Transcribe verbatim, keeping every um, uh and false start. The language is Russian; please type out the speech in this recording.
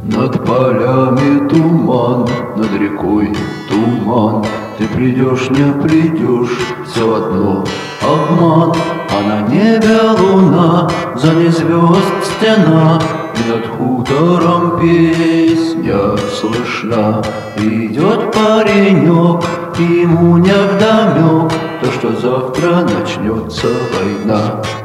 Над полями туман, над рекой туман. Ты придешь, не придешь, все одно обман. А на небе луна, за ней звезд стена, и над хутором песня слышна. Идет паренек, и ему невдомек то, что завтра начнется война.